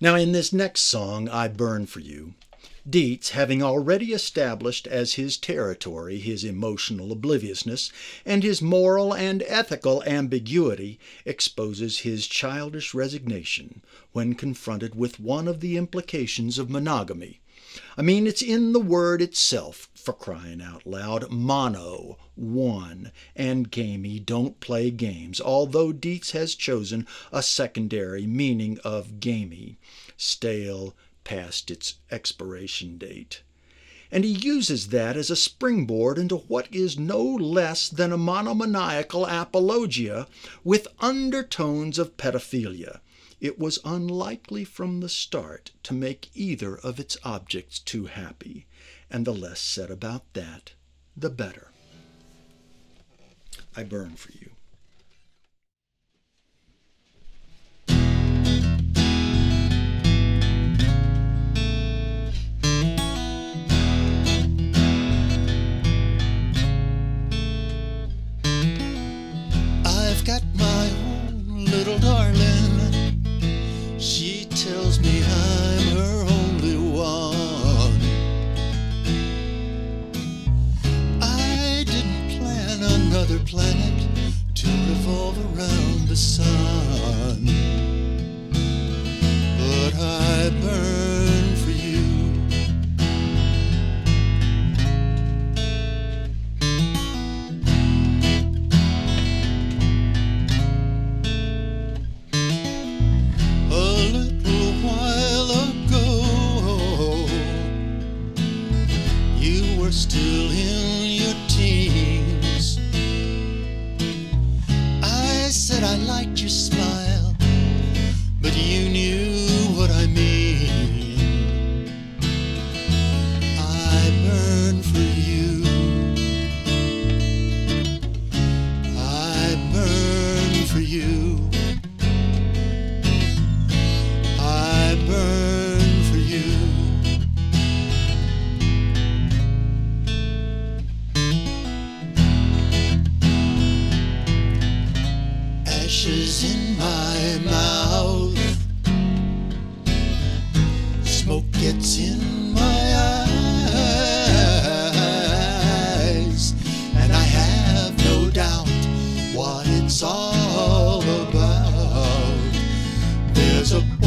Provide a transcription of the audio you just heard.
Now, in this next song, I Burn for You, Dietz, having already established as his territory his emotional obliviousness and his moral and ethical ambiguity, exposes his childish resignation when confronted with one of the implications of monogamy. I mean, it's in the word itself, for crying out loud. Mono, one, and gamey, don't play games, although Dietz has chosen a secondary meaning of gamey, stale, past its expiration date. And he uses that as a springboard into what is no less than a monomaniacal apologia with undertones of pedophilia. It was unlikely from the start to make either of its objects too happy, and the less said about that, the better. I Burn for You. I've got my own little darling. She tells me I'm her only one. I didn't plan another planet to revolve around the sun, but I burn for you. Still in your teens, I said I liked your smile, but you knew what I mean. I burn for you. I burn for you. I burn for you. Ashes in my mouth, smoke gets in my eyes, and I have no doubt what it's all about. There's a